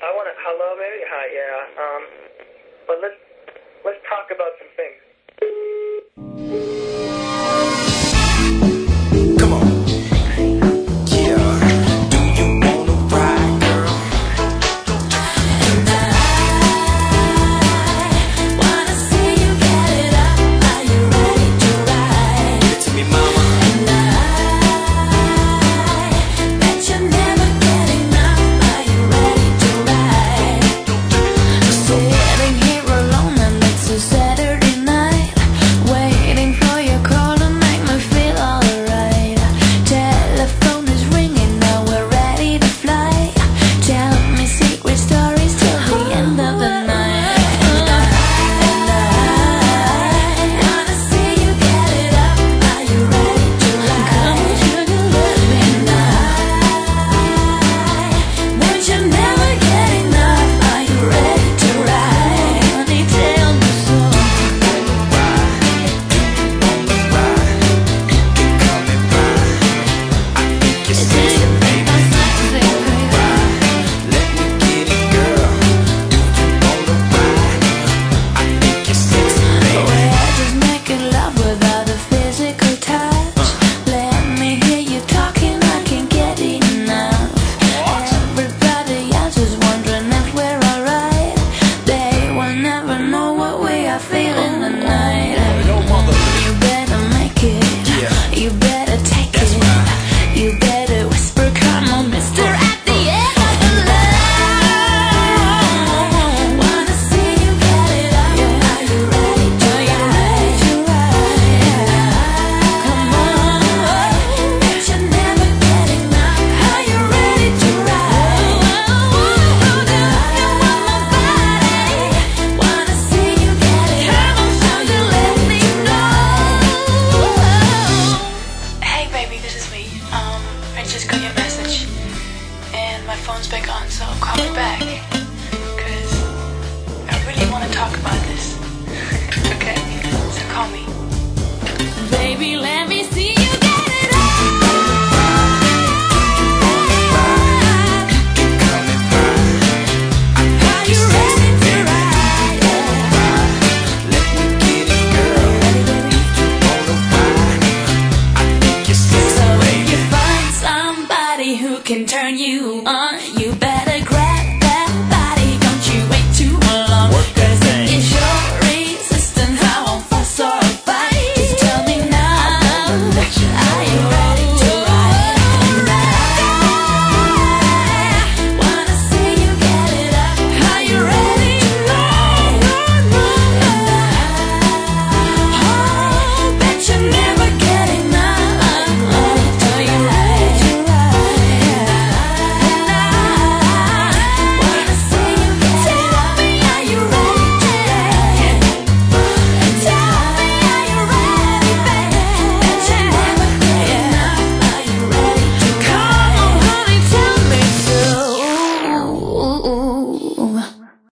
I want to. Hello, baby. Hi. Yeah. But let's talk about some things. Come on. Yeah. Do you wanna ride, girl? And I wanna see you get it up. Are you ready to ride? Give it to me, mama. And I bet you're never getting up. Are you ready to ride? Sitting here alone and it's a Saturday night, waiting for your call to make me feel alright. Telephone is ringing, now we're ready to fly. Tell me secret stories till the end of the night. And I wanna see you get it up. Are you ready to ride? Come on, sugar, let me. And I bet you're never getting up. Are you ready to ride? Honey, tell me so. We're just making love without a physical touch. Let me hear you talking, I can't get enough. Everybody else is wondering if we're alright. They will never know what we are feeling tonight. You better make it. You better take it. You better whisper, come on, mister, at the end of the line. Wanna see you get it up. Are you ready to ride? Come on, bet you're never getting up. Are you ready to ride? You want my body. Wanna see you get it up. So you let me know. Hey baby, this is me. I just got your message and my phone's back on, so call me back. Cause I really wanna talk about this. Okay? So call me. Baby, let me see you get it up. Are you ready to ride? So if you find somebody who can turn you on, you better